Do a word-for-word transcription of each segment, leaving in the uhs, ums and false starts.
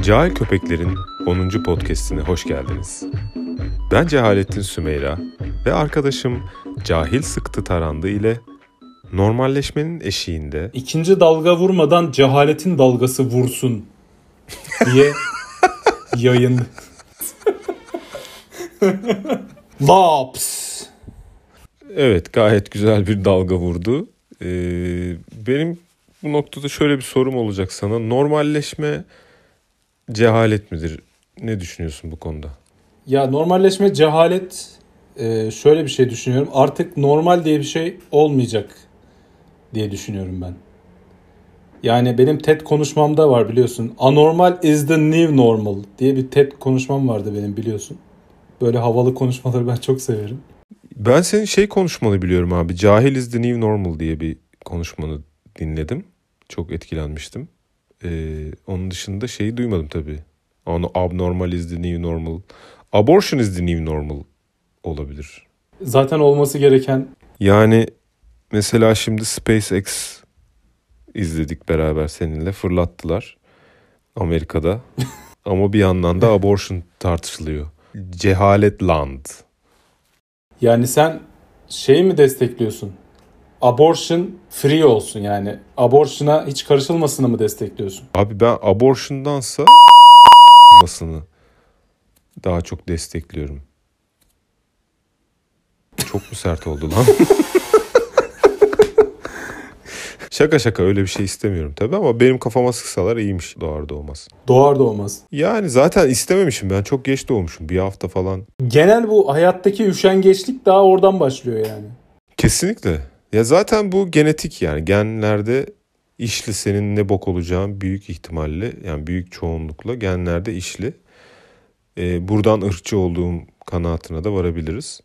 Cahil Köpekler'in onuncu podcast'ine hoş geldiniz. Ben Cehalettin Sümeyra ve arkadaşım Cahil Sıktı Tarandı ile normalleşmenin eşiğinde İkinci dalga vurmadan cehaletin dalgası vursun diye yayın. Laps. Evet, gayet güzel bir dalga vurdu. Ee, benim bu noktada şöyle bir sorum olacak sana. Normalleşme cehalet midir? Ne düşünüyorsun bu konuda? Ya normalleşme cehalet, e, şöyle bir şey düşünüyorum. Artık normal diye bir şey olmayacak diye düşünüyorum ben. Yani benim TED konuşmamda var biliyorsun. Anormal is the new normal diye bir TED konuşmam vardı benim biliyorsun. Böyle havalı konuşmaları ben çok severim. Ben senin şey konuşmanı biliyorum abi. Cahil is the new normal diye bir konuşmanı dinledim. Çok etkilenmiştim. Ee, onun dışında şeyi duymadım tabii. Onu abnormal is the new normal. Abortion is the new normal olabilir. Zaten olması gereken. Yani mesela şimdi SpaceX izledik beraber seninle. Fırlattılar Amerika'da. Ama bir yandan da abortion tartışılıyor. Cehalet land. Yani sen şeyi mi destekliyorsun? Abortion free olsun yani. Abortion'a hiç karışılmasını mı destekliyorsun? Abi ben abortion'dansa masını daha çok destekliyorum. Çok mu sert oldu lan? Şaka şaka öyle bir şey istemiyorum tabii ama benim kafama sıksalar iyiymiş doğar doğmaz. Doğar doğmaz. Yani zaten istememişim ben çok geç doğmuşum bir hafta falan. Genel bu hayattaki üşengeçlik daha oradan başlıyor yani. Kesinlikle. Ya zaten bu genetik yani genlerde işli senin ne bok olacağın büyük ihtimalle yani büyük çoğunlukla genlerde işli. Ee, buradan ırkçı olduğum kanaatine de varabiliriz.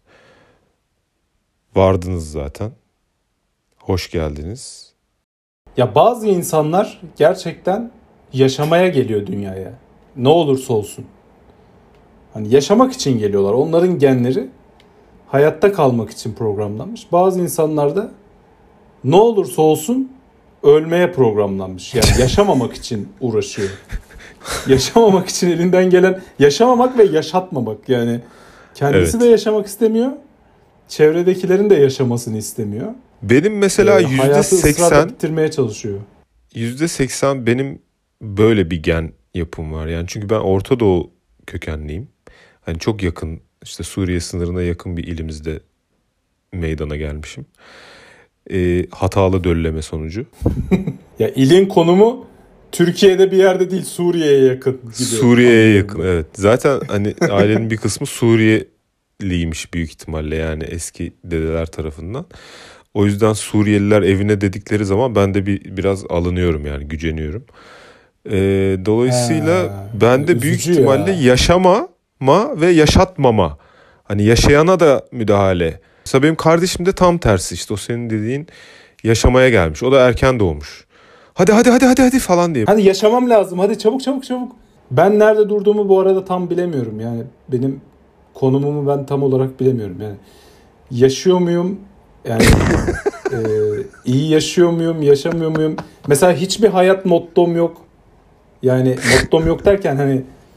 Vardınız zaten. Hoş geldiniz. Ya bazı insanlar gerçekten yaşamaya geliyor dünyaya. Ne olursa olsun. Hani yaşamak için geliyorlar. Onların genleri hayatta kalmak için programlanmış. Bazı insanlar da ne olursa olsun ölmeye programlanmış. Yani yaşamamak için uğraşıyor. Yaşamamak için elinden gelen yaşamamak ve yaşatmamak. Yani kendisi Evet. de yaşamak istemiyor. Çevredekilerin de yaşamasını istemiyor. Benim mesela Yani yüzde hayatı ısrarla seksen bitirmeye çalışıyor. yüzde seksen benim böyle bir gen yapım var. Yani çünkü ben Orta Doğu kökenliyim. Hani çok yakın işte Suriye sınırına yakın bir ilimizde meydana gelmişim. Ee, hatalı dölleme sonucu. Ya ilin konumu Türkiye'de bir yerde değil Suriye'ye yakın gibi. Suriye'ye yakın evet. Zaten hani ailenin bir kısmı Suriyeliymiş büyük ihtimalle yani eski dedeler tarafından. O yüzden Suriyeliler evine dedikleri zaman ben de bir biraz alınıyorum yani güceniyorum. Ee, dolayısıyla Ha, ben de büyük üzücü ihtimalle ya. yaşamama ve yaşatmama. Hani yaşayana da müdahale. Mesela benim kardeşim de tam tersi işte o senin dediğin yaşamaya gelmiş. O da erken doğmuş. Hadi hadi hadi hadi hadi falan diye. Hadi yaşamam lazım. Hadi çabuk çabuk çabuk. Ben nerede durduğumu bu arada tam bilemiyorum. Yani benim konumumu ben tam olarak bilemiyorum. Yani yaşıyor muyum? Yani e, iyi yaşıyor muyum? Yaşamıyor muyum? Mesela hiçbir hayat mottom yok. Yani mottom yok derken hani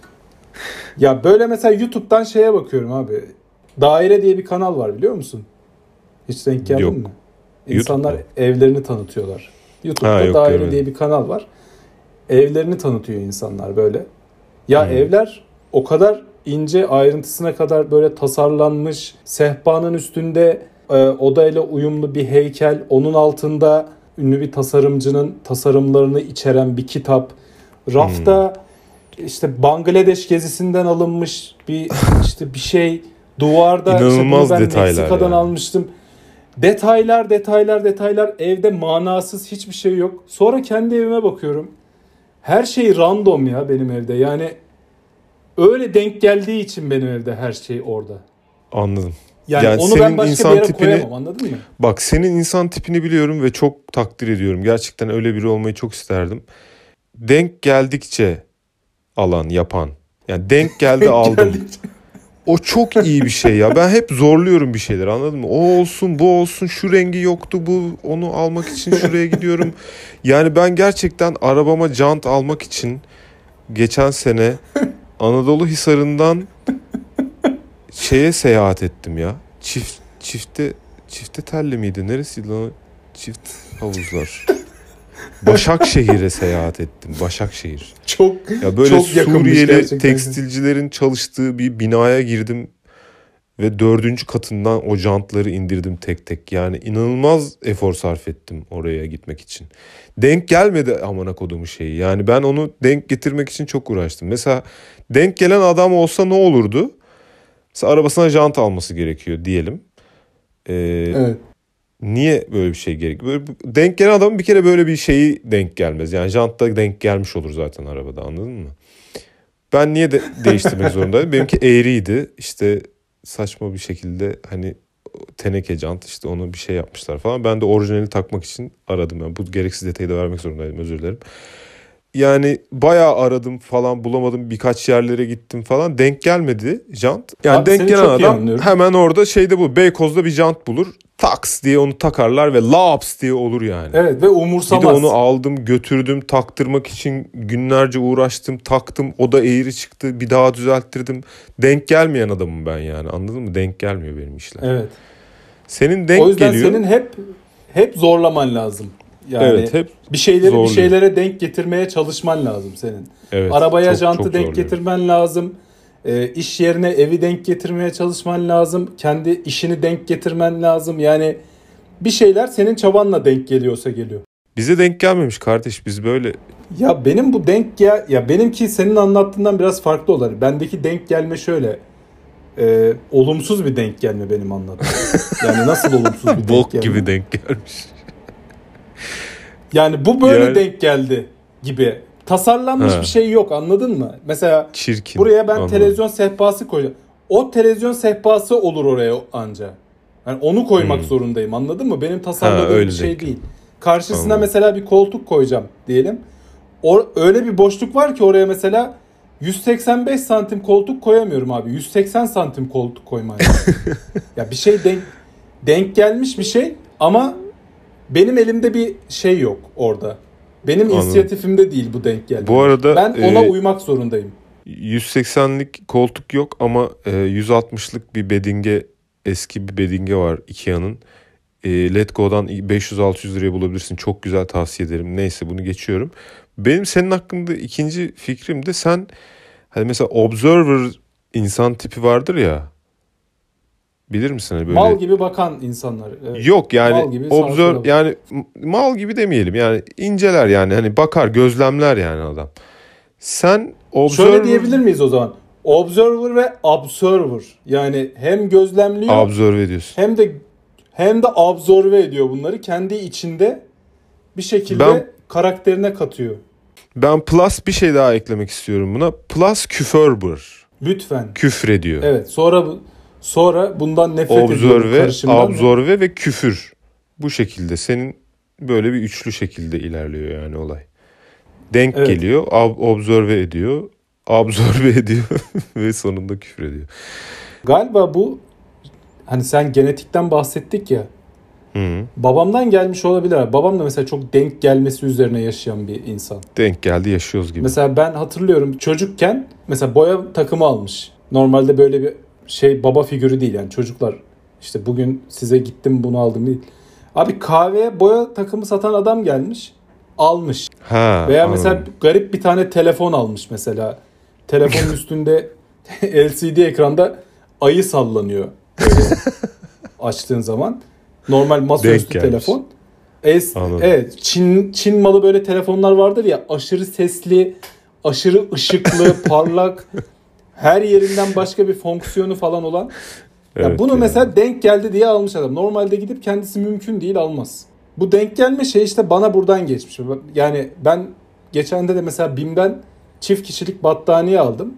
ya böyle mesela YouTube'dan şeye bakıyorum abi. Daire diye bir kanal var biliyor musun? Hiç denk geldin Yok. mi? İnsanlar YouTube'da. evlerini tanıtıyorlar. YouTube'da Ha, yok, Daire görmedim. diye bir kanal var. Evlerini tanıtıyor insanlar böyle. Ya Hmm. evler o kadar ince ayrıntısına kadar böyle tasarlanmış. Sehpanın üstünde e, odayla uyumlu bir heykel. Onun altında ünlü bir tasarımcının tasarımlarını içeren bir kitap. Rafta Hmm. işte Bangladeş gezisinden alınmış bir işte bir şey. Duvarda İnanılmaz işte bunu ben detaylar Meksika'dan yani. almıştım. Detaylar, detaylar, detaylar. Evde manasız hiçbir şey yok. Sonra kendi evime bakıyorum. Her şey random ya benim evde. Yani öyle denk geldiği için benim evde her şey orada. Anladım. Yani, Yani onu senin ben başka insan bir yere tipini- koyamam anladın mı? Bak senin insan tipini biliyorum ve çok takdir ediyorum. Gerçekten öyle biri olmayı çok isterdim. Denk geldikçe alan, yapan. Yani denk geldi aldım. O çok iyi bir şey ya. Ben hep zorluyorum bir şeyler anladın mı? O olsun, bu olsun, şu rengi yoktu, bu onu almak için şuraya gidiyorum. Yani ben gerçekten arabama jant almak için geçen sene Anadolu Hisarı'ndan şeye seyahat ettim ya. Çift çifte çifte telli miydi? Neresiydi lan? Çift havuzlar. Başakşehir'e seyahat ettim. Başakşehir. Çok ya böyle çok Suriyeli tekstilcilerin çalıştığı bir binaya girdim ve dördüncü katından o jantları indirdim tek tek. Yani inanılmaz efor sarf ettim oraya gitmek için. Denk gelmedi amına kodumu şeyi. Yani ben onu denk getirmek için çok uğraştım. Mesela denk gelen adam olsa ne olurdu? Mesela arabasına jant alması gerekiyor diyelim. Ee, evet. Niye böyle bir şey gerek? Böyle denk gelen adamın bir kere böyle bir şeyi denk gelmez. Yani jantta denk gelmiş olur zaten arabada, anladın mı? Ben niye de değiştirmek zorundaydım? Benimki eğriydi. İşte saçma bir şekilde hani teneke jant, işte onu bir şey yapmışlar falan. Ben de orijinali takmak için aradım. Yani bu gereksiz detayı da vermek zorundaydım, özür dilerim. Yani bayağı aradım falan, bulamadım, birkaç yerlere gittim falan, denk gelmedi jant. Yani Abi denk gelen adam hemen orada şeyde bu Beykoz'da bir jant bulur, taks diye onu takarlar ve laps diye olur yani. Evet ve umursamaz. Bir de onu aldım götürdüm taktırmak için, günlerce uğraştım, taktım, o da eğri çıktı, bir daha düzelttirdim. Denk gelmeyen adamım ben yani, anladın mı? Denk gelmiyor benim işler. Evet. Senin denk o yüzden geliyor. Senin hep hep zorlaman lazım. Yani evet, hep bir şeyleri zorluyor. bir şeylere denk getirmeye çalışman lazım senin. Evet, arabaya çok, jantı çok denk zorluyor. getirmen lazım. E, iş yerine evi denk getirmeye çalışman lazım. Kendi işini denk getirmen lazım. Yani bir şeyler senin çabanla denk geliyorsa geliyor. Bize denk gelmemiş kardeş, biz böyle. Ya benim bu denk gel ya benimki senin anlattığından biraz farklı olur. Bendeki denk gelme şöyle. E, olumsuz bir denk gelme benim anlattığım. Yani nasıl olumsuz bir denk Bok gelme? gibi denk gelmiş. Yani bu böyle yani... denk geldi gibi. Tasarlanmış ha. bir şey yok, anladın mı? Mesela çirkin. Buraya ben Anladım. televizyon sehpası koyacağım. O televizyon sehpası olur oraya anca. Yani onu koymak hmm. zorundayım, anladın mı? Benim tasarladığım ha, bir şey değil. Karşısına Anladım. mesela bir koltuk koyacağım diyelim. O, öyle bir boşluk var ki oraya mesela yüz seksen beş santim koltuk koyamıyorum abi. yüz seksen santim koltuk koymam lazım. Ya bir şey denk denk gelmiş bir şey ama benim elimde bir şey yok orada. Benim Anladım. inisiyatifimde değil bu denk gelme. Bu arada ben ona e, uymak zorundayım. yüz seksenlik koltuk yok ama e, yüz altmışlık bir bedinge, eski bir bedinge var Ikea'nın. E, Let Go'dan beş yüz altı yüz liraya bulabilirsin. Çok güzel, tavsiye ederim. Neyse, bunu geçiyorum. Benim senin hakkında ikinci fikrim de, sen hani mesela observer insan tipi vardır ya. Bilir misin böyle? Mal gibi bakan insanlar. Evet. Yok yani observe, yani mal gibi demeyelim. Yani inceler yani, hani bakar, gözlemler yani adam. Sen observer... Şöyle diyebilir miyiz o zaman? Observer ve observer. Yani hem gözlemliyor, observe ediyorsun. Hem de hem de absorbe ediyor bunları. Kendi içinde bir şekilde ben, karakterine katıyor. Ben plus bir şey daha eklemek istiyorum buna. Plus küfürber. Lütfen. Küfrediyor. Evet. Sonra Sonra bundan nefret observe, ediyorum. Absorbe ve küfür. Bu şekilde senin böyle bir üçlü şekilde ilerliyor yani olay. Denk evet. geliyor, ab- observe ediyor, absorbe ediyor ve sonunda küfür ediyor. Galiba bu, hani sen genetikten bahsettik ya. Hı. Babamdan gelmiş olabilir. Babam da mesela çok denk gelmesi üzerine yaşayan bir insan. Denk geldi, yaşıyoruz gibi. Mesela ben hatırlıyorum çocukken mesela boya takımı almış. Normalde böyle bir şey baba figürü değil yani, çocuklar işte bugün size gittim bunu aldım değil. Abi kahveye boya takımı satan adam gelmiş, almış. Ha, Veya anladım. mesela garip bir tane telefon almış mesela. Telefonun üstünde L C D ekranda ayı sallanıyor. Böyle açtığın zaman. Normal masaüstü telefon. Es, evet, Çin Çin malı böyle telefonlar vardır ya, aşırı sesli, aşırı ışıklı, parlak. Her yerinden başka bir fonksiyonu falan olan. Evet, ya bunu yani. Mesela denk geldi diye almış adam. Normalde gidip kendisi mümkün değil almaz. Bu denk gelme şey işte bana buradan geçmiş. Yani ben geçen de de mesela BİM'den çift kişilik battaniye aldım.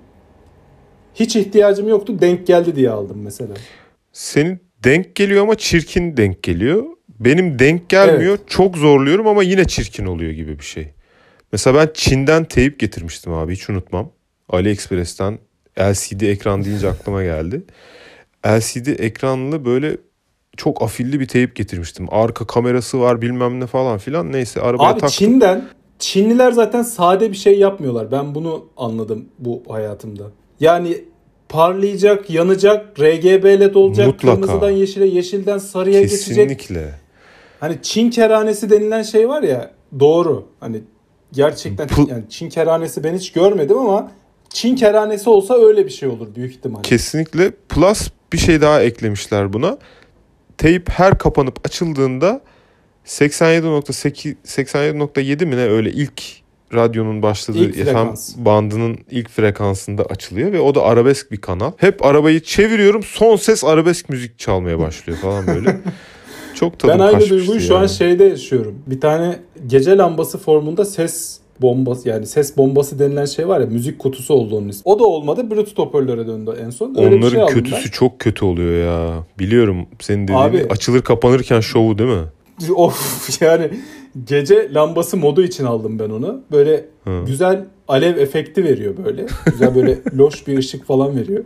Hiç ihtiyacım yoktu. Denk geldi diye aldım mesela. Senin denk geliyor ama çirkin denk geliyor. Benim denk gelmiyor. Evet. Çok zorluyorum ama yine çirkin oluyor gibi bir şey. Mesela ben Çin'den teyip getirmiştim abi, hiç unutmam. AliExpress'ten L C D ekran deyince aklıma geldi. L C D ekranlı böyle çok afilli bir teyip getirmiştim. Arka kamerası var, bilmem ne falan filan. Neyse arabaya abi taktım. Çin'den Çinliler zaten sade bir şey yapmıyorlar. Ben bunu anladım bu hayatımda. Yani parlayacak, yanacak, R G B L E D olacak, mutlaka. Kırmızıdan yeşile, yeşilden sarıya Kesinlikle. geçecek. Kesinlikle. Hani Çin kerhanesi denilen şey var ya, doğru. Hani gerçekten P- yani Çin kerhanesi ben hiç görmedim ama Çin kerhanesi olsa öyle bir şey olur büyük ihtimalle. Kesinlikle. Plus bir şey daha eklemişler buna. Teyp her kapanıp açıldığında seksen yedi nokta sekiz seksen yedi nokta yedi mi ne, öyle ilk radyonun başladığı F M bandının ilk frekansında açılıyor ve o da arabesk bir kanal. Hep arabayı çeviriyorum, son ses arabesk müzik çalmaya başlıyor falan böyle. Çok tadım ben aynı kaçmıştı duyguyu yani. Şu an şeyde yaşıyorum. Bir tane gece lambası formunda ses bombası, yani ses bombası denilen şey var ya, müzik kutusu oldu onun ismi. O da olmadı, Bluetooth hoparlöre döndü en son. Öyle Onların bir şey kötüsü ben. çok kötü oluyor ya. Biliyorum senin dediğin Abi, açılır kapanırken şovu değil mi? Of yani gece lambası modu için aldım ben onu. Böyle Hı. güzel alev efekti veriyor böyle. Güzel böyle loş bir ışık falan veriyor.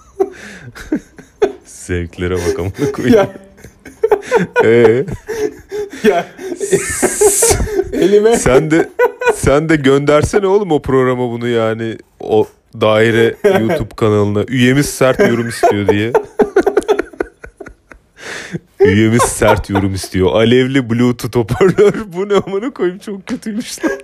Zevklere bak amına koyayım. Ee? Ya elime sen de sen de göndersene oğlum o programa bunu, yani o daire YouTube kanalına üyemiz sert yorum istiyor diye. Üyemiz sert yorum istiyor. Alevli Bluetooth hoparlör. Bu ne amına koyayım, çok kötüymüş lan.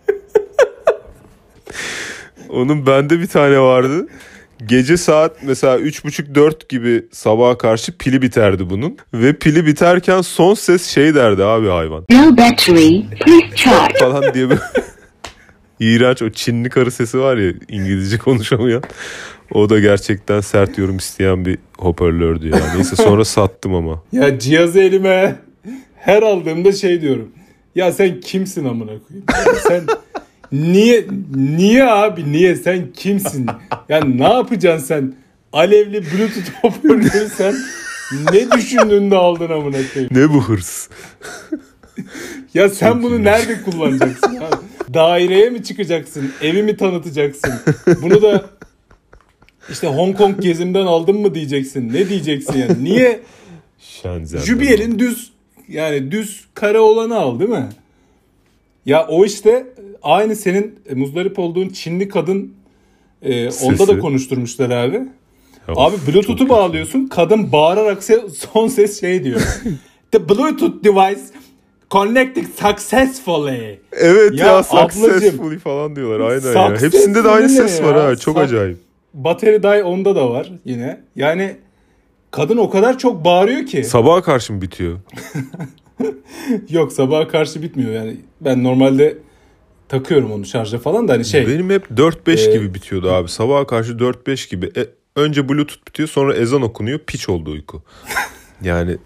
Onun bende bir tane vardı. Gece saat mesela üç buçuk dört gibi sabaha karşı pili biterdi bunun. Ve pili biterken son ses şey derdi abi hayvan. No battery, please charge. Falan diye böyle. İğrenç o Çinli karı sesi var ya, İngilizce konuşamayan. O da gerçekten sert yorum isteyen bir hoparlördü ya. Neyse sonra sattım ama. Ya cihazı elime her aldığımda şey diyorum. Ya sen kimsin amına koyayım? Ya sen niye niye abi niye sen kimsin? Yani ne yapacaksın sen? Alevli Bluetooth hoparlörü sen ne düşündün de aldın amına koyayım? Ne bu hırs? Ya sen Çok bunu iyi. Nerede kullanacaksın abi? Daireye mi çıkacaksın? Evi mi tanıtacaksın? Bunu da işte Hong Kong gezimden aldın mı diyeceksin. Ne diyeceksin yani? Niye? J B L'in düz yani düz kare olanı al değil mi? Ya o işte aynı senin muzdarip olduğun Çinli kadın e, onda da konuşturmuşlar abi. Of, abi Bluetooth'u bağlıyorsun. Kadın bağırarak son ses şey diyor. The Bluetooth device connected successfully. Evet ya, ya successfully falan diyorlar aynen ya. Hepsinde de aynı ses var ha. Çok Sa- acayip. Battery die onda da var yine. Yani kadın o kadar çok bağırıyor ki. Sabaha karşı mı bitiyor? Yok, sabaha karşı bitmiyor yani. Ben normalde takıyorum onu şarja falan da hani şey. Benim hep dört beş e... gibi bitiyordu abi. Sabaha karşı dört beş gibi. E, önce Bluetooth bitiyor, sonra ezan okunuyor. Piç oldu uyku. Yani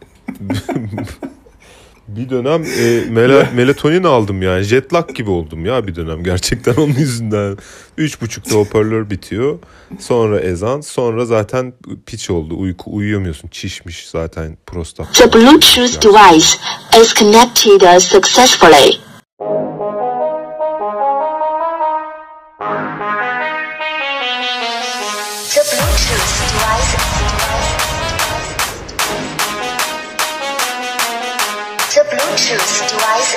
bir dönem e, mel- melatonin aldım yani. Jet lag gibi oldum ya bir dönem. Gerçekten onun yüzünden. Üç buçukta hoparlör bitiyor. Sonra ezan. Sonra zaten piç oldu. Uyku uyuyamıyorsun. Çişmiş zaten prostat. The Bluetooth device is connected successfully. The Bluetooth device The Bluetooth device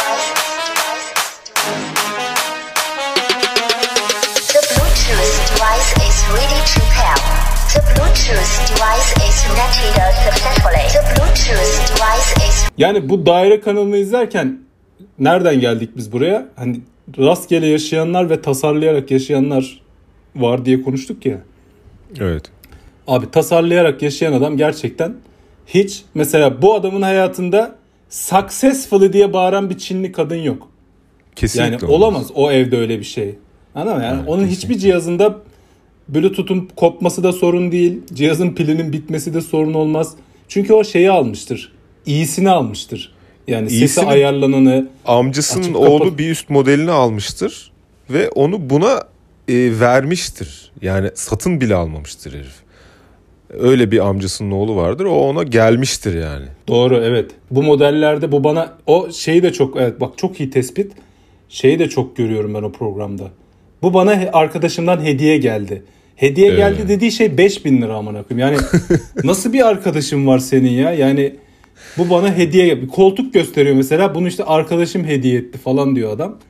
The Bluetooth device is ready to pair. The Bluetooth device is connected successfully. The Bluetooth device is... Yani bu daire kanalını izlerken nereden geldik biz buraya? Hani rastgele yaşayanlar ve tasarlayarak yaşayanlar var diye konuştuk ya. Evet. Abi tasarlayarak yaşayan adam gerçekten hiç, mesela bu adamın hayatında successfully diye bağıran bir Çinli kadın yok. Kesinlikle yani olamaz. olamaz o evde öyle bir şey. Anladın mı? Yani evet, onun kesinlikle. Hiçbir cihazında Bluetooth'un kopması da sorun değil. Cihazın pilinin bitmesi de sorun olmaz. Çünkü o şeyi almıştır. İyisini almıştır. Yani İyisini, sesi ayarlananı. Amcasının oğlu kapat- bir üst modelini almıştır. Ve onu buna e, vermiştir. Yani satın bile almamıştır herif. Öyle bir amcasının oğlu vardır. O ona gelmiştir yani. Doğru, evet. Bu modellerde bu bana o şeyi de çok, evet bak çok iyi tespit. Şeyi de çok görüyorum ben o programda. Bu bana arkadaşımdan hediye geldi. Hediye ee. geldi dediği şey beş bin lira amına koyayım. Yani nasıl bir arkadaşım var senin ya? Yani bu bana hediye, bir koltuk gösteriyor mesela. Bunu işte arkadaşım hediye etti falan diyor adam.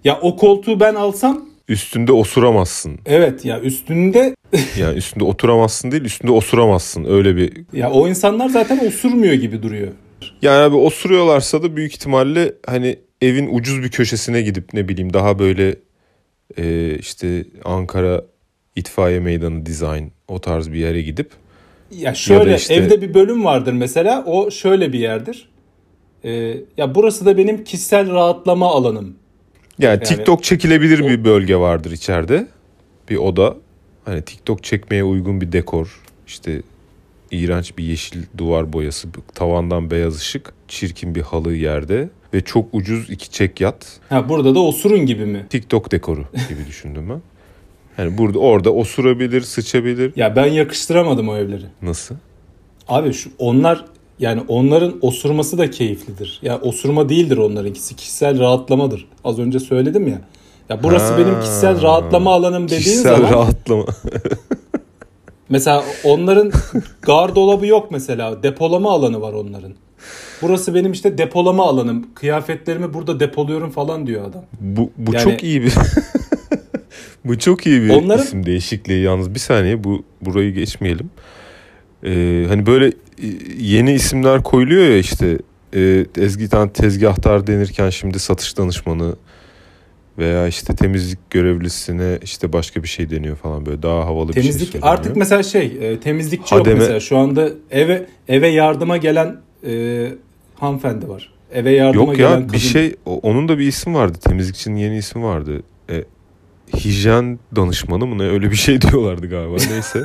Ya o koltuğu ben alsam Üstünde osuramazsın. evet ya üstünde Yani üstünde oturamazsın değil, üstünde osuramazsın. Öyle bir... ya o insanlar zaten osurmuyor gibi duruyor. Yani abi osuruyorlarsa da büyük ihtimalle hani evin ucuz bir köşesine gidip ne bileyim daha böyle e, işte Ankara İtfaiye Meydanı Design o tarz bir yere gidip Ya şöyle ya da işte- evde bir bölüm vardır mesela, o şöyle bir yerdir. Ee, ya burası da benim kişisel rahatlama alanım. yani TikTok çekilebilir bir bölge vardır içeride. Bir oda. Hani TikTok çekmeye uygun bir dekor. İşte iğrenç bir yeşil duvar boyası, tavandan beyaz ışık, çirkin bir halı yerde ve çok ucuz iki çekyat. Ha burada da osurun gibi mi? TikTok dekoru gibi düşündüm ben. Yani burada orada osurabilir, sıçabilir. Ya ben yakıştıramadım o evleri. Nasıl? Abi şu onlar yani onların osurması da keyiflidir. Ya osurma değildir onlarınkisi, kişisel rahatlamadır. Az önce söyledim ya. Ya burası Ha. benim kişisel rahatlama alanım dediğin Kişisel zaman rahatlama. mesela onların gardolabı yok mesela. Depolama alanı var onların. Burası benim işte depolama alanım. Kıyafetlerimi burada depoluyorum falan diyor adam. Bu, bu Yani- çok iyi bir bu çok iyi bir Onların- isim değişikliği yalnız. Bir saniye, bu burayı geçmeyelim. Ee, hani böyle e, yeni isimler koyuluyor ya işte e, Ezgi'den tezgahtar denirken şimdi satış danışmanı veya işte temizlik görevlisine işte başka bir şey deniyor falan, böyle daha havalı bir şey Temizlik söyleniyor. artık mesela şey e, temizlikçi Hademe- yok mesela. Şu anda eve eve yardıma gelen e, hanımefendi var. Eve yardıma Yok gelen ya kadın. bir şey o- onun da bir isim vardı. Temizlikçinin yeni ismi vardı. E, hijyen danışmanı mı ne, öyle bir şey diyorlardı galiba. Neyse.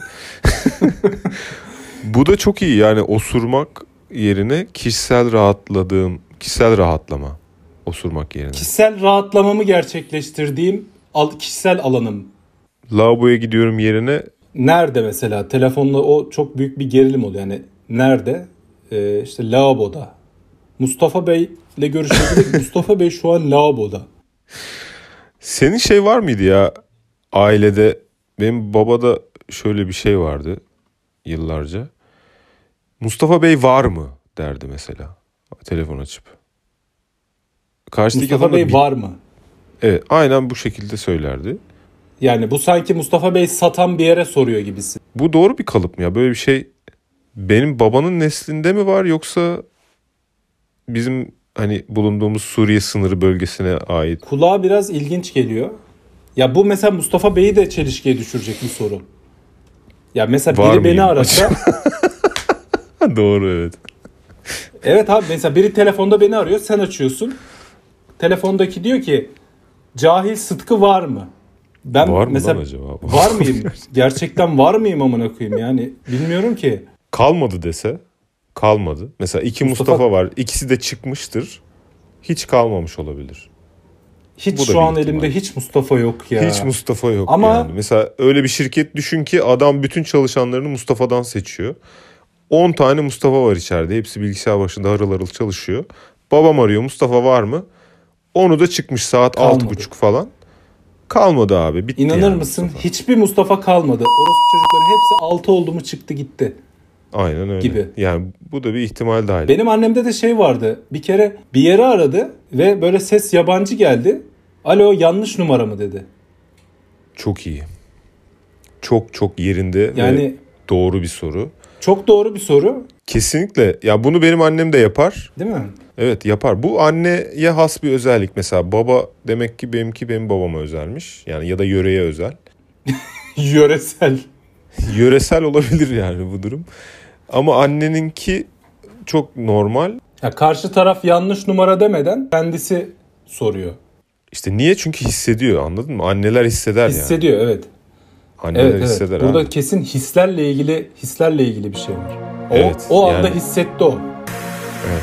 Bu da çok iyi yani, osurmak yerine kişisel rahatladığım, kişisel rahatlama. Osurmak yerine. Kişisel rahatlamamı gerçekleştirdiğim al, kişisel alanım. Lavaboya gidiyorum yerine Nerede mesela? Telefonla o çok büyük bir gerilim oluyor. Yani nerede? Ee, işte lavaboda. Mustafa Bey ile görüşebiliriz. Mustafa Bey şu an lavaboda. senin şey var mıydı ya ailede? Benim babada şöyle bir şey vardı yıllarca. Mustafa Bey var mı derdi mesela. Telefon açıp. Karşıdaki Mustafa adam da Bey bir- var mı? Evet, aynen bu şekilde söylerdi. Yani bu sanki Mustafa Bey satan bir yere soruyor gibisin. Bu doğru bir kalıp mı ya? Böyle bir şey benim babanın neslinde mi var, yoksa bizim hani bulunduğumuz Suriye sınırı bölgesine ait? Kulağa biraz ilginç geliyor. Ya bu mesela Mustafa Bey'i de çelişkiye düşürecek bir soru. Ya mesela Var biri beni mıyım? arasa Doğru, evet. evet abi mesela biri telefonda beni arıyor, sen açıyorsun. Telefondaki diyor ki cahil Sıtkı var mı? Ben Var mı mesela lan acaba? var mıyım? Gerçekten var mıyım amına koyayım yani bilmiyorum ki. Kalmadı dese, kalmadı. Mesela iki Mustafa, Mustafa var. İkisi de çıkmıştır. Hiç kalmamış olabilir. Hiç Bu da şu bir an ihtimal. elimde hiç Mustafa yok ya. Hiç Mustafa yok Ama- yani. Mesela öyle bir şirket düşün ki adam bütün çalışanlarını Mustafa'dan seçiyor. on tane Mustafa var içeride. Hepsi bilgisayar başında harıl harıl çalışıyor. Babam arıyor, Mustafa var mı? Onu da çıkmış saat Kalmadı. altı buçuk falan. Kalmadı abi. Bitti İnanır yani mısın? Mustafa. Hiçbir Mustafa kalmadı. Orospu çocukların hepsi altı oldu mu çıktı gitti. Aynen öyle. gibi. Yani bu da bir ihtimal dahil. Benim annemde de şey vardı. Bir kere bir yere aradı ve böyle ses yabancı geldi. Alo, yanlış numara mı dedi. Çok iyi. Çok çok yerinde Yani- ve doğru bir soru. Çok doğru bir soru, Kesinlikle. Ya bunu benim annem de yapar. değil mi? Evet, yapar. Bu anneye has bir özellik. Mesela baba demek ki benimki benim babama özelmiş. Yani ya da yöreye özel. Yöresel. Yöresel olabilir yani bu durum. Ama anneninki çok normal. Ya karşı taraf yanlış numara demeden kendisi soruyor. İşte niye? Çünkü hissediyor, anladın mı? Anneler hisseder yani. Hissediyor, evet. Anneler Evet, evet. hisseder Burada abi. kesin hislerle ilgili hislerle ilgili bir şey var. O, Evet, o anda yani- hissetti o. Evet.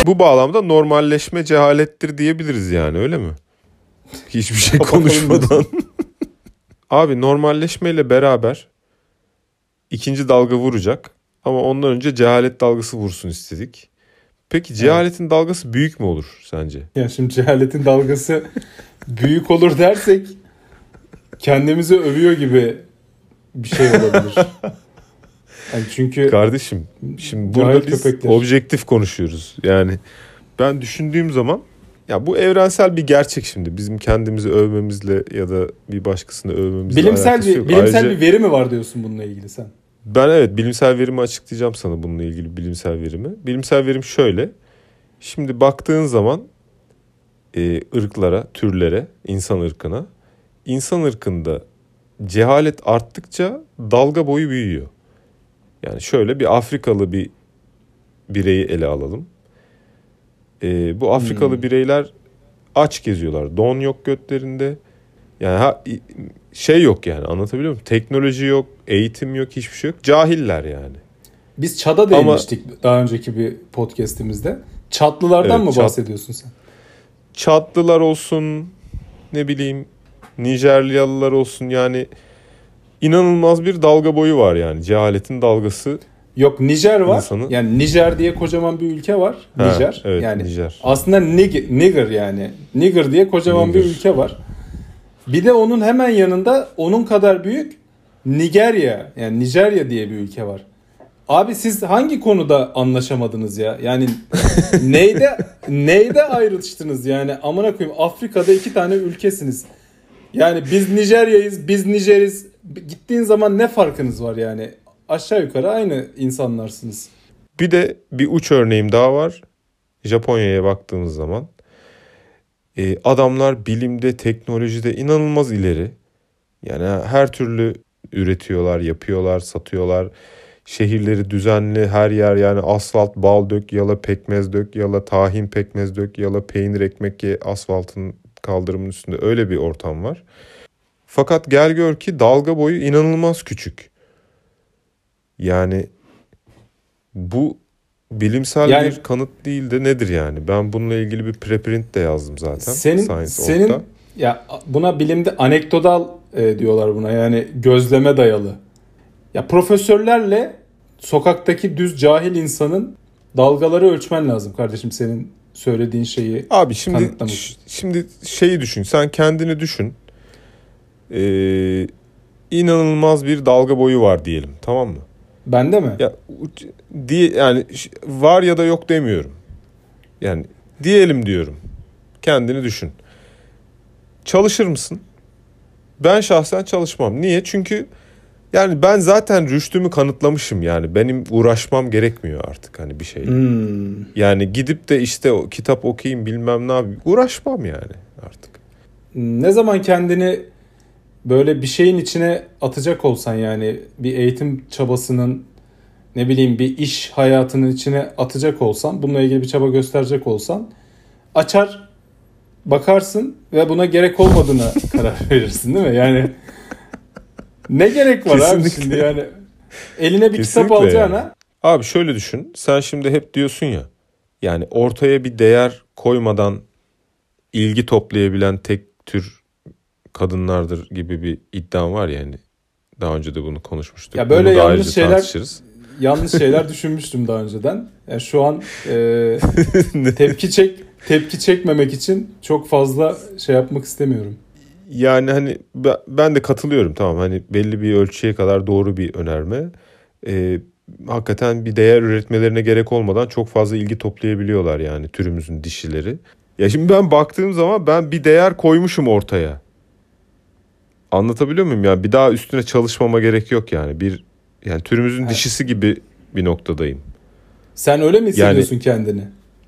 Bu bağlamda normalleşme cehalettir diyebiliriz yani, öyle mi? Hiçbir şey konuşmadan. Abi normalleşmeyle beraber ikinci dalga vuracak ama ondan önce cehalet dalgası vursun istedik. Peki cehaletin evet. dalgası büyük mü olur sence? Ya şimdi cehaletin dalgası büyük olur dersek kendimizi övüyor gibi bir şey olabilir. Yani çünkü kardeşim şimdi burada biz köpekler. Objektif konuşuyoruz. Yani ben düşündüğüm zaman ya bu evrensel bir gerçek şimdi. Bizim kendimizi övmemizle ya da bir başkasını övmemizle bilimsel alakası bir, yok. Bilimsel Ayrıca, bir veri mi var diyorsun bununla ilgili sen? Ben evet bilimsel verimi açıklayacağım sana, bununla ilgili bilimsel verimi. Bilimsel verim şöyle. Şimdi baktığın zaman e, ırklara, türlere, insan ırkına, insan ırkında cehalet arttıkça dalga boyu büyüyor. Yani şöyle bir Afrikalı bir bireyi ele alalım. E, bu Afrikalı hmm. bireyler aç geziyorlar. Don yok götlerinde. Yani ha, şey yok yani, anlatabiliyor muyum? Teknoloji yok, eğitim yok, hiçbir şey yok. Cahiller yani. Biz Çad'a değinmiştik Ama, daha önceki bir podcast'imizde. Çatlılardan evet, mı bahsediyorsun Çat, sen? Çatlılar olsun, ne bileyim Nijeryalılar olsun, yani inanılmaz bir dalga boyu var yani. Cehaletin dalgası. Yok, Nijer var. İnsanı... Yani Nijer diye kocaman bir ülke var. Ha, Nijer. Evet, yani Nijer. Aslında Nig- Niger yani. Niger diye kocaman Niger. bir ülke var. Bir de onun hemen yanında onun kadar büyük Nigerya, yani Nijerya diye bir ülke var. Abi siz hangi konuda anlaşamadınız ya? Yani neyde neyde ayrıştınız yani? Amına koyayım, Afrika'da iki tane ülkesiniz. Yani biz Nijerya'yız, biz Nijeriz. Gittiğin zaman ne farkınız var yani? Aşağı yukarı aynı insanlarsınız. Bir de bir uç örneğim daha var. Japonya'ya baktığımız zaman e, adamlar bilimde, teknolojide inanılmaz ileri. Yani her türlü üretiyorlar, yapıyorlar, satıyorlar. Şehirleri düzenli, her yer yani asfalt, bal dök, yala pekmez dök, yala tahin pekmez dök, yala peynir ekmek ye asfaltın kaldırımın üstünde, öyle bir ortam var. Fakat gel gör ki dalga boyu inanılmaz küçük. Yani bu bilimsel yani, bir kanıt değil de nedir yani? Ben bununla ilgili bir preprint de yazdım zaten. Senin, Science senin Org'da. Ya buna bilimde anekdotal e, diyorlar buna, yani gözleme dayalı. Ya profesörlerle sokaktaki düz cahil insanın dalgaları ölçmen lazım kardeşim, senin söylediğin şeyi. Abi şimdi şimdi şeyi düşün. Sen kendini düşün. Ee, inanılmaz bir dalga boyu var diyelim, tamam mı? Bende mi? Ya diye yani var ya da yok demiyorum. Yani diyelim diyorum. Kendini düşün. Çalışır mısın? Ben şahsen çalışmam. Niye? Çünkü yani ben zaten rüştümü kanıtlamışım yani. Benim uğraşmam gerekmiyor artık hani bir şeyle. Hmm. Yani gidip de işte o kitap okuyayım bilmem ne yapayım. Uğraşmam yani artık. Ne zaman kendini böyle bir şeyin içine atacak olsan, yani bir eğitim çabasının, ne bileyim bir iş hayatının içine atacak olsan, bununla ilgili bir çaba gösterecek olsan, açar bakarsın ve buna gerek olmadığına karar verirsin değil mi? Yani ne gerek var Kesinlikle. abi şimdi yani eline bir Kesinlikle kitap alacağına. Yani. Abi şöyle düşün, sen şimdi hep diyorsun ya, yani ortaya bir değer koymadan ilgi toplayabilen tek tür kadınlardır gibi bir iddiam var yani. Daha önce de bunu konuşmuştuk. Ya böyle yanlış şeyler yanlış şeyler düşünmüştüm daha önceden. Yani şu an e, tepki çek tepki çekmemek için çok fazla şey yapmak istemiyorum. Yani hani ben de katılıyorum, tamam, hani belli bir ölçüye kadar doğru bir önerme. Ee, hakikaten bir değer üretmelerine gerek olmadan çok fazla ilgi toplayabiliyorlar yani türümüzün dişileri. Ya şimdi ben baktığım zaman ben bir değer koymuşum ortaya. Anlatabiliyor muyum? Yani bir daha üstüne çalışmama gerek yok yani. Bir yani türümüzün evet. dişisi gibi bir noktadayım. Sen öyle mi hissediyorsun yani, kendini?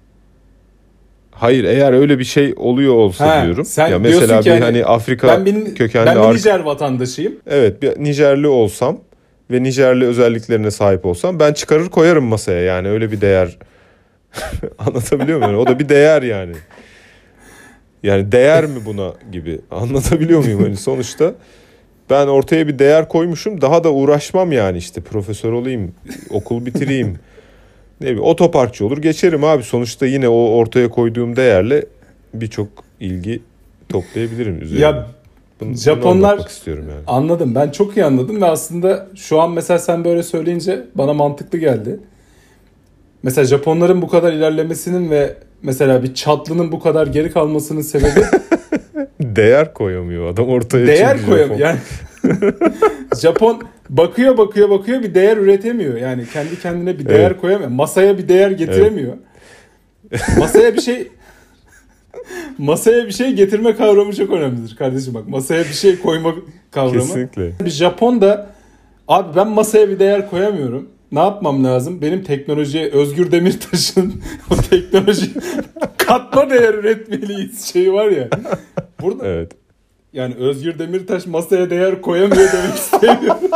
Hayır, eğer öyle bir şey oluyor olsa ha, diyorum. Sen ya mesela bir yani, hani Afrika ben bir, kökenli ben bir Nijer vatandaşıyım. Evet, bir Nijerli olsam ve Nijerli özelliklerine sahip olsam ben çıkarır koyarım masaya yani, öyle bir değer. Anlatabiliyor muyum? O da bir değer yani. Yani değer mi buna gibi, anlatabiliyor muyum? Hani sonuçta ben ortaya bir değer koymuşum, daha da uğraşmam yani, işte profesör olayım, okul bitireyim, Ne bileyim, otoparkçı olur geçerim abi. Sonuçta yine o ortaya koyduğum değerle birçok ilgi toplayabilirim üzerine. Ya Bunu, Japonlar bunu istiyorum yani. Anladım. Ben çok iyi anladım ve aslında şu an mesela sen böyle söyleyince bana mantıklı geldi. Mesela Japonların bu kadar ilerlemesinin ve mesela bir Çatlı'nın bu kadar geri kalmasının sebebi Değer koyamıyor adam ortaya. değer koyamıyor. Yani Japon bakıyor bakıyor bakıyor bir değer üretemiyor. Yani kendi kendine bir değer Evet. koyamıyor. Masaya bir değer getiremiyor. Evet. Masaya bir şey masaya bir şey getirme kavramı çok önemlidir kardeşim bak. Masaya bir şey koyma kavramı. Kesinlikle. Bir Japon da abi ben masaya bir değer koyamıyorum. Ne yapmam lazım? Benim teknolojiye Özgür Demirtaş'ın o teknoloji katma değer üretmeliyiz şeyi var ya. Burada Evet. yani Özgür Demirtaş masaya değer koyamıyor demek istemiyorum.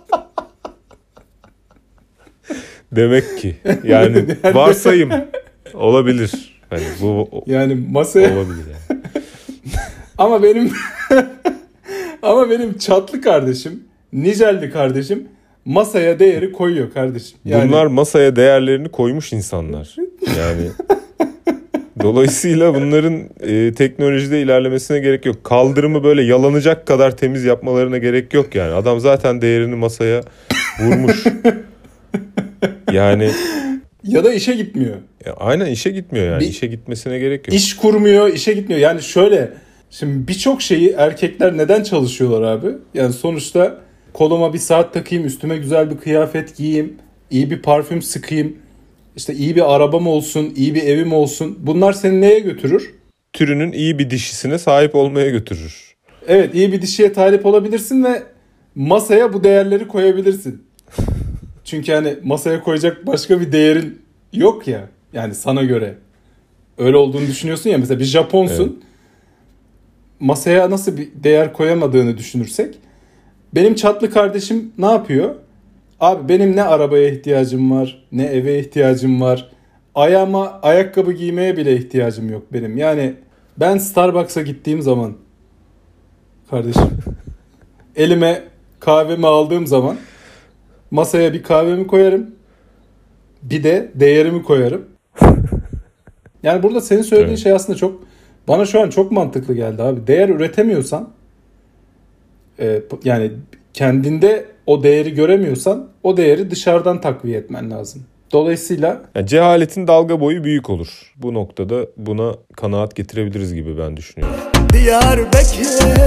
Demek ki yani varsayım olabilir. Hani bu Yani masaya olabilir yani. ama benim ama benim Çatlı kardeşim, Nijelli kardeşim masaya değeri koyuyor kardeşim. Yani Bunlar masaya değerlerini koymuş insanlar. Yani dolayısıyla bunların e, teknolojide ilerlemesine gerek yok. Kaldırımı böyle yalanacak kadar temiz yapmalarına gerek yok yani. Adam zaten değerini masaya vurmuş. Yani ya da işe gitmiyor. ya aynen işe gitmiyor yani. Bir- İşe gitmesine gerek yok. İş kurmuyor, işe gitmiyor. Yani şöyle, şimdi birçok şeyi erkekler neden çalışıyorlar abi? Yani sonuçta koluma bir saat takayım, üstüme güzel bir kıyafet giyeyim, iyi bir parfüm sıkayım, işte iyi bir arabam olsun, iyi bir evim olsun. Bunlar seni neye götürür? Türünün iyi bir dişisine sahip olmaya götürür. Evet, iyi bir dişiye talip olabilirsin ve masaya bu değerleri koyabilirsin. Çünkü hani masaya koyacak başka bir değerin yok ya. Yani sana göre. Öyle olduğunu düşünüyorsun ya. Mesela bir Japonsun. Evet. Masaya nasıl bir değer koyamadığını düşünürsek. Benim Çatlı kardeşim ne yapıyor? Abi benim ne arabaya ihtiyacım var, ne eve ihtiyacım var. Ayağıma ayakkabı giymeye bile ihtiyacım yok benim. Yani ben Starbucks'a gittiğim zaman kardeşim elime kahvemi aldığım zaman masaya bir kahvemi koyarım. Bir de değerimi koyarım. Yani burada senin söylediğin Evet. şey aslında çok bana şu an çok mantıklı geldi abi. Değer üretemiyorsan e, yani kendinde o değeri göremiyorsan o değeri dışarıdan takviye etmen lazım. Dolayısıyla Yani cehaletin dalga boyu büyük olur. Bu noktada buna kanaat getirebiliriz gibi ben düşünüyorum. Diyarbakır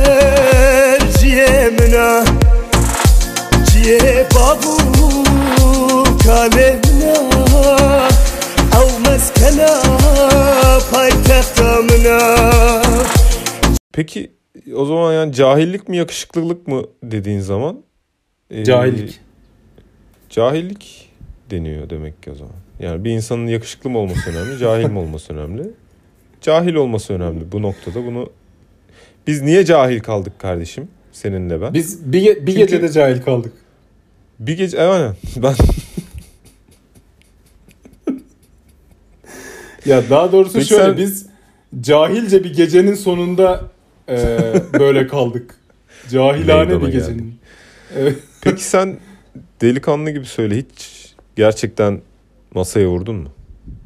ciyemina ciye babu kalemina av meskena paytahtamına. Peki o zaman yani cahillik mi yakışıklılık mı dediğin zaman? Ee, cahillik. Cahillik deniyor demek ki o zaman. Yani bir insanın yakışıklı mı olması önemli, cahil mi olması önemli? Cahil olması önemli bu noktada. Bunu biz niye cahil kaldık kardeşim? Seninle ben. Biz bir, ge- bir Çünkü- gecede cahil kaldık. Bir gece aynen ben Ya daha doğrusu Peki şöyle sen- biz cahilce bir gecenin sonunda e, böyle kaldık. Cahilane Meydana bir geldik. gecenin. Evet. Peki sen delikanlı gibi söyle, hiç gerçekten masaya vurdun mu?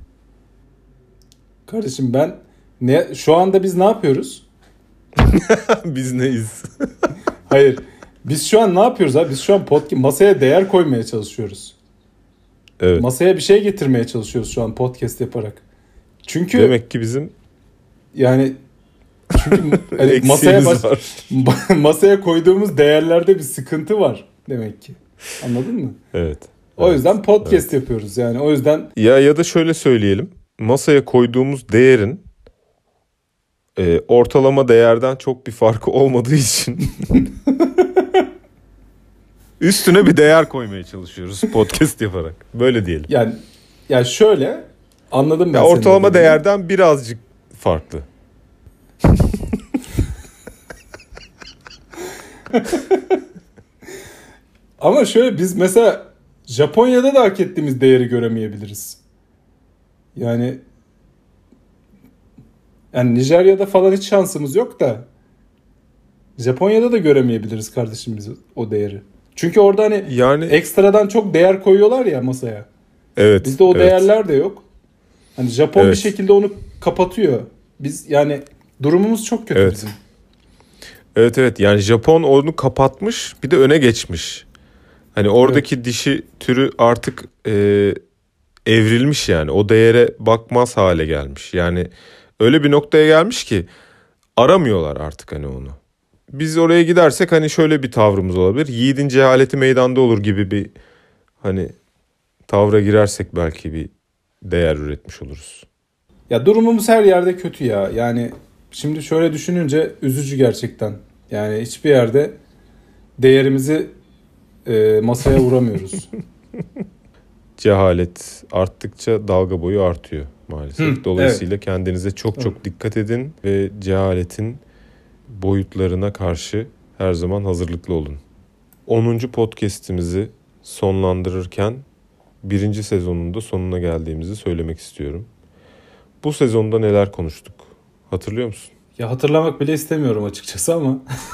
Kardeşim ben ne şu anda biz ne yapıyoruz? Biz neyiz? Hayır. Biz şu an ne yapıyoruz abi? Biz şu an podcast masaya değer koymaya çalışıyoruz. Evet. Masaya bir şey getirmeye çalışıyoruz şu an podcast yaparak. Çünkü Demek ki bizim yani çünkü hani masaya eksiğimiz baş- var. masaya koyduğumuz değerlerde bir sıkıntı var demek ki. Anladın mı? Evet. O Evet. yüzden podcast yapıyoruz yani. O yüzden Ya ya da şöyle söyleyelim. Masaya koyduğumuz değerin e, ortalama değerden çok bir farkı olmadığı için üstüne bir değer koymaya çalışıyoruz podcast yaparak. Böyle diyelim. yani ya şöyle anladım ben Ya senin ortalama dediğini. değerden birazcık farklı. Ama şöyle biz mesela Japonya'da da hak ettiğimiz değeri göremeyebiliriz. Yani yani Nijerya'da falan hiç şansımız yok da Japonya'da da göremeyebiliriz kardeşim biz o değeri. Çünkü orada hani Yani ekstradan çok değer koyuyorlar ya masaya. Evet. Bizde o evet. değerler de yok. Hani Japon Evet. bir şekilde onu kapatıyor. Biz yani durumumuz çok kötü Evet. bizim. Evet evet, yani Japon onu kapatmış, bir de öne geçmiş. Hani oradaki evet. dişi türü artık e, evrilmiş yani. O değere bakmaz hale gelmiş. Yani öyle bir noktaya gelmiş ki aramıyorlar artık hani onu. Biz oraya gidersek hani şöyle bir tavrımız olabilir. Yiğidin cehaleti meydanda olur gibi bir hani tavra girersek belki bir değer üretmiş oluruz. Ya durumumuz her yerde kötü ya. Yani şimdi şöyle düşününce üzücü gerçekten. Yani hiçbir yerde değerimizi e, masaya vuramıyoruz. Cehalet arttıkça dalga boyu artıyor maalesef. Hı, Dolayısıyla evet. kendinize çok çok dikkat edin ve cehaletin boyutlarına karşı her zaman hazırlıklı olun. onuncu podcast'imizi sonlandırırken birinci sezonun da sonuna geldiğimizi söylemek istiyorum. Bu sezonda neler konuştuk? Hatırlıyor musun? Ya hatırlamak bile istemiyorum açıkçası ama.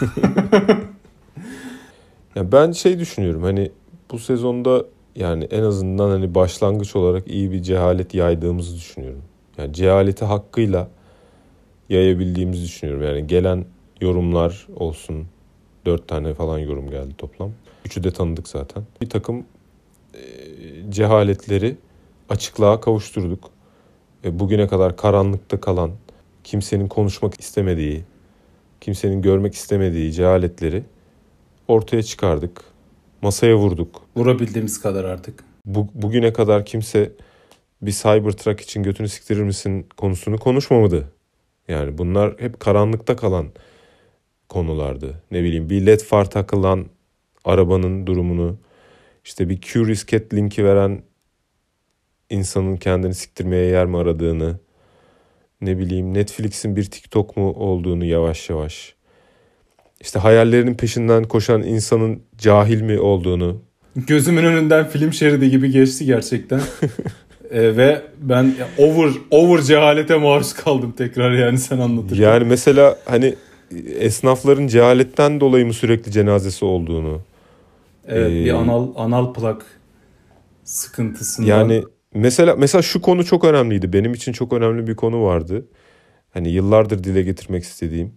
Ya ben şey düşünüyorum, hani bu sezonda yani en azından hani başlangıç olarak iyi bir cehalet yaydığımızı düşünüyorum. Yani cehaleti hakkıyla yayabildiğimizi düşünüyorum. Yani gelen yorumlar olsun. Dört tane falan yorum geldi toplam. Üçü de tanıdık zaten. Bir takım e, cehaletleri açıklığa kavuşturduk. E, bugüne kadar karanlıkta kalan, kimsenin konuşmak istemediği, kimsenin görmek istemediği cehaletleri ortaya çıkardık. Masaya vurduk. Vurabildiğimiz kadar artık. Bu, bugüne kadar kimse bir Cybertruck için götünü siktirir misin konusunu konuşmamadı. Yani bunlar hep karanlıkta kalan konulardı. Ne bileyim, bir led far takılan arabanın durumunu, işte bir Curious Cat linki veren insanın kendini siktirmeye yer mi aradığını, ne bileyim Netflix'in bir TikTok mu olduğunu yavaş yavaş, işte hayallerinin peşinden koşan insanın cahil mi olduğunu. Gözümün önünden film şeridi gibi geçti gerçekten. e, ve ben over over cehalete maruz kaldım tekrar, yani sen anlatırken. Yani mesela hani esnafların cehaletten dolayı mı sürekli cenazesi olduğunu. Evet, ee, bir anal anal plak sıkıntısından. Yani mesela mesela şu konu çok önemliydi. Benim için çok önemli bir konu vardı. Hani yıllardır dile getirmek istediğim.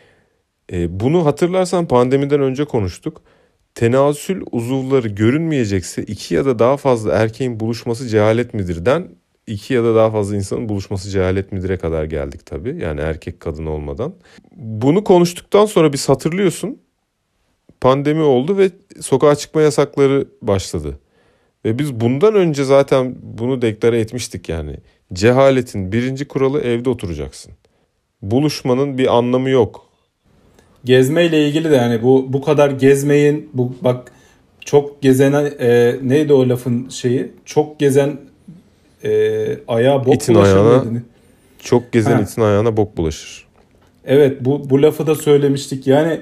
Ee, bunu hatırlarsan pandemiden önce konuştuk. Tenasül uzuvları görünmeyecekse iki ya da daha fazla erkeğin buluşması cehalet midirden iki ya da daha fazla insanın buluşması cehalet midire kadar geldik tabii. Yani erkek kadın olmadan. Bunu konuştuktan sonra biz, hatırlıyorsun, pandemi oldu ve sokağa çıkma yasakları başladı. Ve biz bundan önce zaten bunu deklare etmiştik yani. Cehaletin birinci kuralı evde oturacaksın. Buluşmanın bir anlamı yok. Gezmeyle ilgili de yani bu bu kadar gezmeyin, bu bak çok gezen e, neydi o lafın şeyi? Çok gezen e, ayağa bok İtin bulaşır ayağına, mıydı? çok gezen Ha. itin ayağına bok bulaşır. Evet, bu bu lafı da söylemiştik. Yani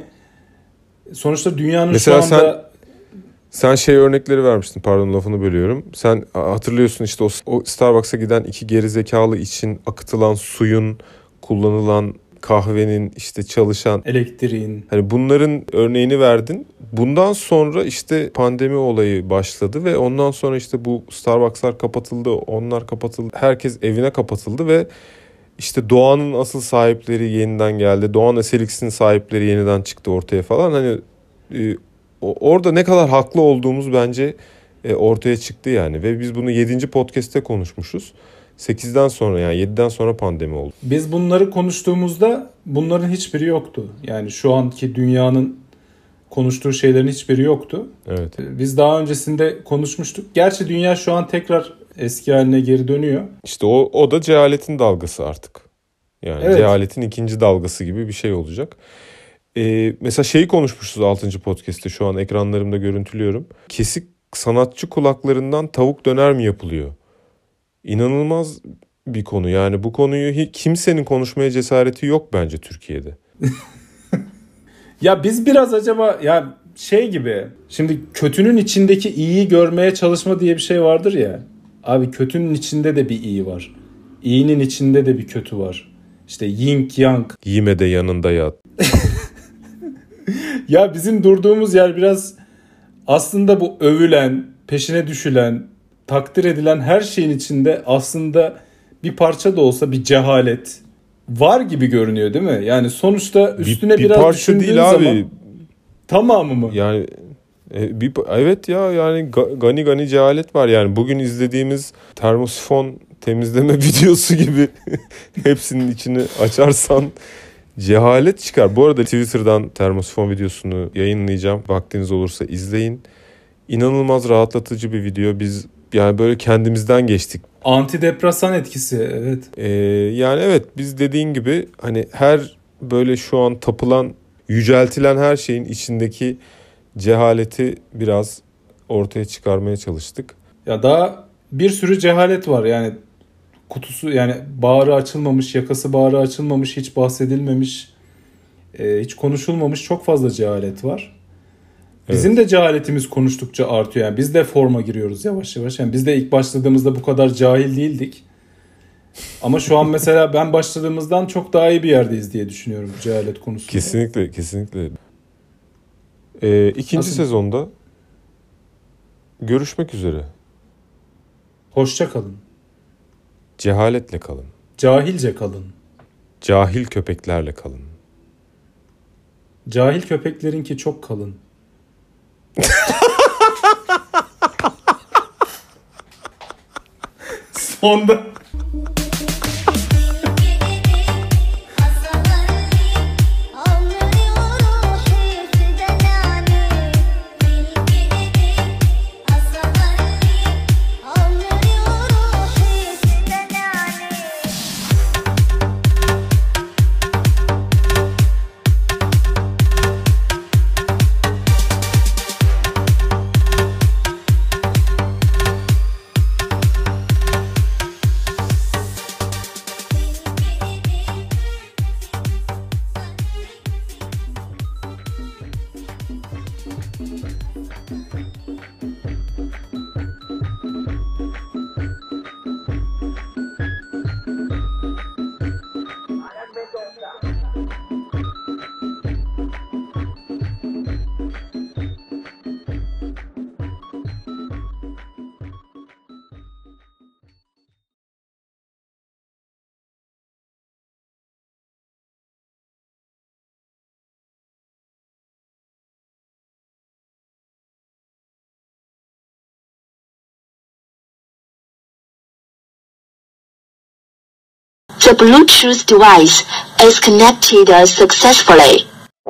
sonuçta dünyanın Mesela şu anda sen sen şey örnekleri vermiştin, pardon lafını bölüyorum. Sen hatırlıyorsun işte o, o Starbucks'a giden iki gerizekalı için akıtılan suyun, kullanılan kahvenin, işte çalışan elektriğin. Hani bunların örneğini verdin. Bundan sonra işte pandemi olayı başladı ve ondan sonra işte bu Starbucks'lar kapatıldı, onlar kapatıldı. Herkes evine kapatıldı ve işte doğanın asıl sahipleri yeniden geldi. Doğan Eselix'in sahipleri yeniden çıktı ortaya falan. Hani e, orada ne kadar haklı olduğumuz bence e, ortaya çıktı yani. Ve biz bunu yedinci podcast'te konuşmuşuz. sekizden sonra, yani yediden sonra pandemi oldu. Biz bunları konuştuğumuzda bunların hiçbiri yoktu. Yani şu anki dünyanın konuştuğu şeylerin hiçbiri yoktu. Evet. Biz daha öncesinde konuşmuştuk. Gerçi dünya şu an tekrar eski haline geri dönüyor. İşte o, o da cehaletin dalgası artık. Yani evet. Cehaletin ikinci dalgası gibi bir şey olacak. Ee, mesela şeyi konuşmuşuz altıncı podcast'te, şu an ekranlarımda görüntülüyorum. Kesik sanatçı kulaklarından tavuk döner mi yapılıyor? İnanılmaz bir konu. Yani bu konuyu hiç, kimsenin konuşmaya cesareti yok bence Türkiye'de. Ya biz biraz acaba ya şey gibi, şimdi kötünün içindeki iyiyi görmeye çalışma diye bir şey vardır ya. Abi kötünün içinde de bir iyi var. İyinin içinde de bir kötü var. İşte yin yang. Yeme de yanında yat. Ya bizim durduğumuz yer biraz aslında bu övülen, peşine düşülen, takdir edilen her şeyin içinde aslında bir parça da olsa bir cehalet var gibi görünüyor değil mi? Yani sonuçta üstüne bir, bir biraz parça düşündüğün değil zaman abi. Tamamı mı? Yani e, bir evet ya yani ga- gani gani cehalet var yani bugün izlediğimiz termosifon temizleme videosu gibi hepsinin içini açarsan cehalet çıkar. Bu arada Twitter'dan termosifon videosunu yayınlayacağım. Vaktiniz olursa izleyin. İnanılmaz rahatlatıcı bir video. Biz yani böyle kendimizden geçtik. Antidepresan etkisi, evet. Ee, yani evet biz dediğin gibi hani her böyle şu an tapılan, yüceltilen her şeyin içindeki cehaleti biraz ortaya çıkarmaya çalıştık. Ya daha bir sürü cehalet var yani kutusu yani bağrı açılmamış, yakası bağrı açılmamış, hiç bahsedilmemiş, e, hiç konuşulmamış çok fazla cehalet var. Bizim evet. de cehaletimiz konuştukça artıyor yani biz de forma giriyoruz yavaş yavaş. Yani biz de ilk başladığımızda bu kadar cahil değildik. Ama şu an mesela ben başladığımızdan çok daha iyi bir yerdeyiz diye düşünüyorum cehalet konusunda. Kesinlikle, kesinlikle. Ee, ikinci Nasıl? sezonda görüşmek üzere. Hoşça kalın. Cehaletle kalın. Cahilce kalın. Cahil köpeklerle kalın. Cahil köpeklerinki çok kalın. Sonda The Bluetooth device is connected successfully.